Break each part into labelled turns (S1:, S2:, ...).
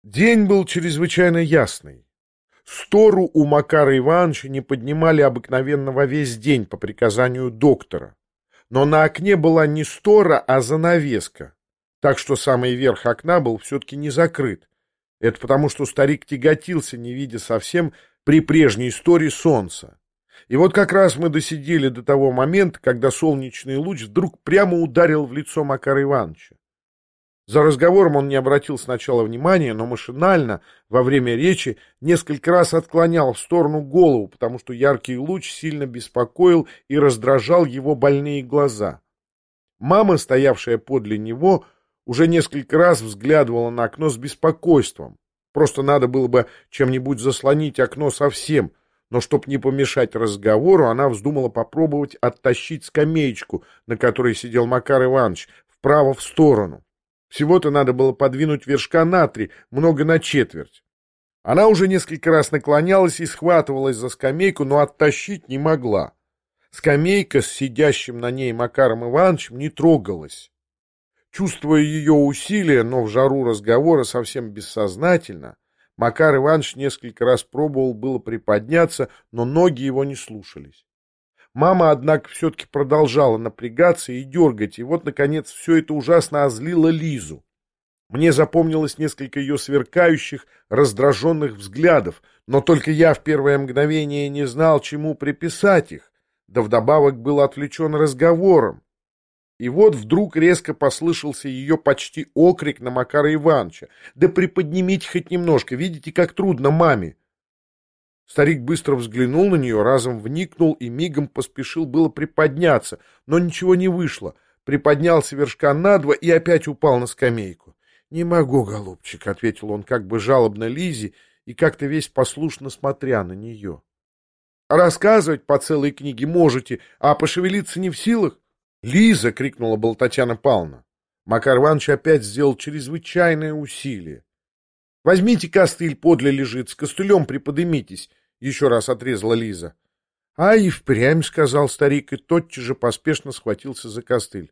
S1: День был чрезвычайно ясный. Стору у Макара Ивановича не поднимали обыкновенно во весь день по приказанию доктора. Но на окне была не стора, а занавеска, так что самый верх окна был все-таки не закрыт. Это потому, что старик тяготился, не видя совсем при прежней сторе солнца. И вот как раз мы досидели до того момента, когда солнечный луч вдруг прямо ударил в лицо Макара Ивановича. За разговором он не обратил сначала внимания, но машинально, во время речи, несколько раз отклонял в сторону голову, потому что яркий луч сильно беспокоил и раздражал его больные глаза. Мама, стоявшая подле него, уже несколько раз взглядывала на окно с беспокойством. Просто надо было бы чем-нибудь заслонить окно совсем, но чтоб не помешать разговору, она вздумала попробовать оттащить скамеечку, на которой сидел Макар Иванович, вправо в сторону. Всего-то надо было подвинуть вершка на 3, много на четверть. Она уже несколько раз наклонялась и схватывалась за скамейку, но оттащить не могла. Скамейка с сидящим на ней Макаром Ивановичем не трогалась. Чувствуя ее усилия, но в жару разговора совсем бессознательно, Макар Иванович несколько раз пробовал было приподняться, но ноги его не слушались. Мама, однако, все-таки продолжала напрягаться и дергать, и вот, наконец, все это ужасно озлило Лизу. Мне запомнилось несколько ее сверкающих, раздраженных взглядов, но только я в первое мгновение не знал, чему приписать их, да вдобавок был отвлечен разговором. И вот вдруг резко послышался ее почти окрик на Макара Ивановича. «Да приподнимите хоть немножко, видите, как трудно маме!» Старик быстро взглянул на нее, разом вникнул и мигом поспешил было приподняться, но ничего не вышло. Приподнялся вершка на 2 и опять упал на скамейку. — Не могу, голубчик, — ответил он как бы жалобно Лизе и как-то весь послушно смотря на нее. — Рассказывать по целой книге можете, а пошевелиться не в силах? — Лиза! — крикнула была Татьяна Павловна. Макар Иванович опять сделал чрезвычайное усилие. — Возьмите костыль, подле лежит, с костылем приподымитесь, — еще раз отрезала Лиза. — А и впрямь, — сказал старик, и тотчас же поспешно схватился за костыль.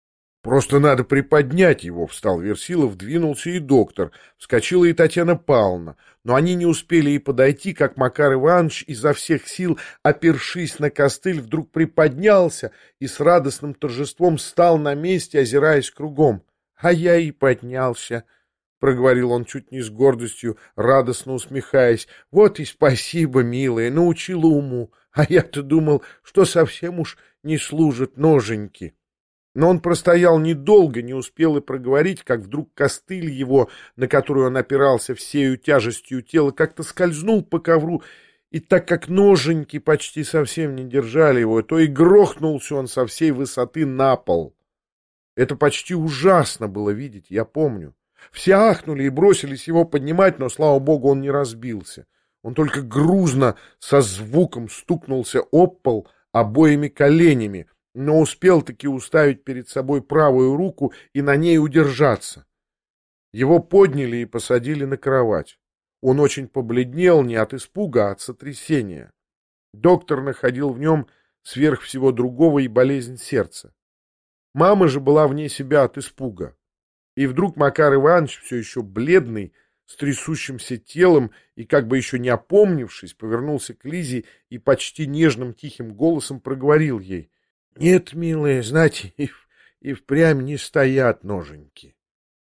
S1: — Просто надо приподнять его, — встал Версилов, двинулся и доктор, вскочила и Татьяна Павловна, но они не успели и подойти, как Макар Иванович изо всех сил, опершись на костыль, вдруг приподнялся и с радостным торжеством стал на месте, озираясь кругом. — А я и поднялся, — проговорил он чуть не с гордостью, радостно усмехаясь. — Вот и спасибо, милая, научила уму. А я-то думал, что совсем уж не служат ноженьки. Но он простоял недолго, не успел и проговорить, как вдруг костыль его, на который он опирался всею тяжестью тела, как-то скользнул по ковру, и так как ноженьки почти совсем не держали его, то и грохнулся он со всей высоты на пол. Это почти ужасно было видеть, я помню. Все ахнули и бросились его поднимать, но, слава богу, он не разбился. Он только грузно со звуком стукнулся об пол обоими коленями, но успел-таки уставить перед собой правую руку и на ней удержаться. Его подняли и посадили на кровать. Он очень побледнел не от испуга, а от сотрясения. Доктор находил в нем сверх всего другого и болезнь сердца. Мама же была вне себя от испуга. И вдруг Макар Иванович, все еще бледный, с трясущимся телом и как бы еще не опомнившись, повернулся к Лизе и почти нежным тихим голосом проговорил ей: — Нет, милая, знаете, и впрямь не стоят ноженьки.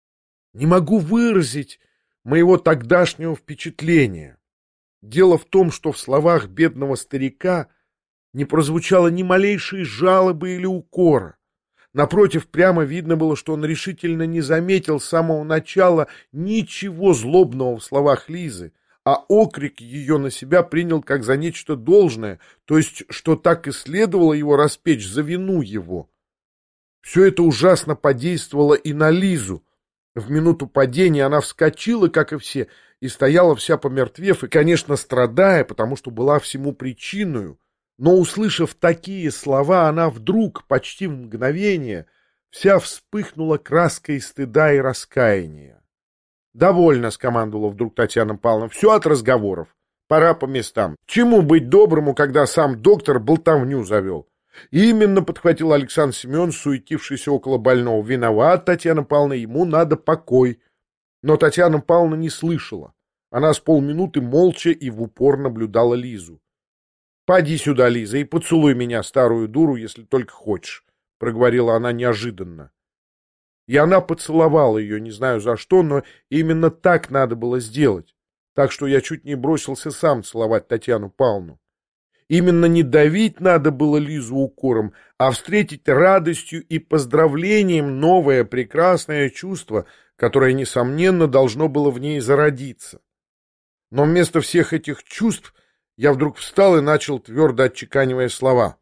S1: Не могу выразить моего тогдашнего впечатления. Дело в том, что в словах бедного старика не прозвучало ни малейшей жалобы или укора. Напротив, прямо видно было, что он решительно не заметил с самого начала ничего злобного в словах Лизы, а окрик ее на себя принял как за нечто должное, то есть, что так и следовало его распечь за вину его. Все это ужасно подействовало и на Лизу. В минуту падения она вскочила, как и все, и стояла вся помертвев, и, конечно, страдая, потому что была всему причиною. Но, услышав такие слова, она вдруг, почти в мгновение, вся вспыхнула краской стыда и раскаяния. — Довольно, — скомандовала вдруг Татьяна Павловна, — все от разговоров. Пора по местам. Чему быть доброму, когда сам доктор болтовню завел? Именно, — подхватил Александр Семенович, суетившийся около больного. — Виноват, Татьяна Павловна, ему надо покой. Но Татьяна Павловна не слышала. Она с полминуты молча и в упор наблюдала Лизу. «Поди сюда, Лиза, и поцелуй меня, старую дуру, если только хочешь», — проговорила она неожиданно. И она поцеловала ее, не знаю за что, но именно так надо было сделать. Так что я чуть не бросился сам целовать Татьяну Павловну. Именно не давить надо было Лизу укором, а встретить радостью и поздравлением новое прекрасное чувство, которое, несомненно, должно было в ней зародиться. Но вместо всех этих чувств я вдруг встал и начал, твердо отчеканивая слова.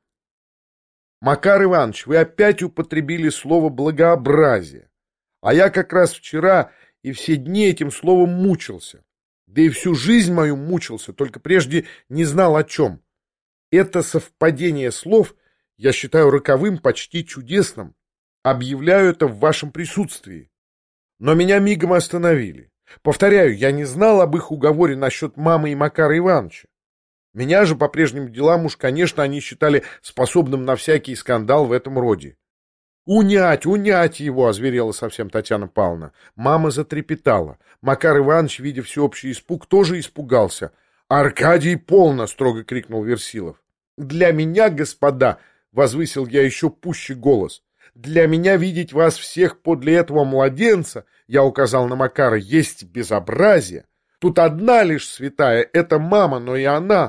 S1: «Макар Иванович, вы опять употребили слово «благообразие». А я как раз вчера и все дни этим словом мучился. Да и всю жизнь мою мучился, только прежде не знал о чем. Это совпадение слов я считаю роковым, почти чудесным. Объявляю это в вашем присутствии». Но меня мигом остановили. Повторяю, я не знал об их уговоре насчет мамы и Макара Ивановича. Меня же по прежним делам уж, конечно, они считали способным на всякий скандал в этом роде. «Унять, унять его!» — озверела совсем Татьяна Павловна. Мама затрепетала. Макар Иванович, видя всеобщий испуг, тоже испугался. «Аркадий, полно!» — строго крикнул Версилов. «Для меня, господа!» — возвысил я еще пуще голос. «Для меня видеть вас всех подле этого младенца, я указал на Макара, есть безобразие. Тут одна лишь святая — это мама, но и она...»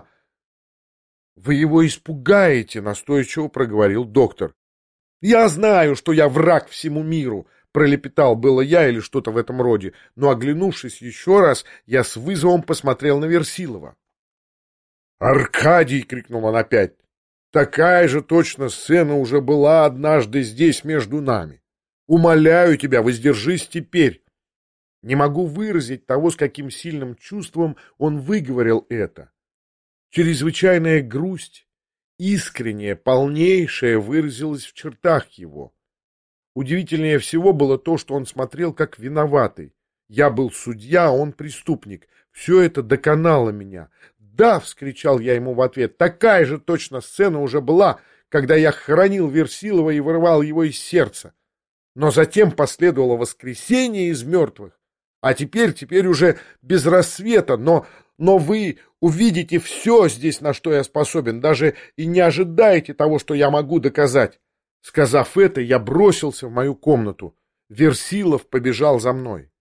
S1: «Вы его испугаете», — настойчиво проговорил доктор. «Я знаю, что я враг всему миру», — пролепетал было я или что-то в этом роде, но, оглянувшись еще раз, я с вызовом посмотрел на Версилова. «Аркадий!» — крикнул он опять. «Такая же точно сцена уже была однажды здесь между нами. Умоляю тебя, воздержись теперь». Не могу выразить того, с каким сильным чувством он выговорил это. Чрезвычайная грусть, искренняя, полнейшая, выразилась в чертах его. Удивительнее всего было то, что он смотрел как виноватый. Я был судья, а он преступник. Все это доконало меня. «Да!» — вскричал я ему в ответ. «Такая же точно сцена уже была, когда я хоронил Версилова и вырывал его из сердца. Но затем последовало воскресение из мертвых. А теперь уже без рассвета, но вы увидите все здесь, на что я способен, даже и не ожидаете того, что я могу доказать». Сказав это, я бросился в мою комнату. Версилов побежал за мной.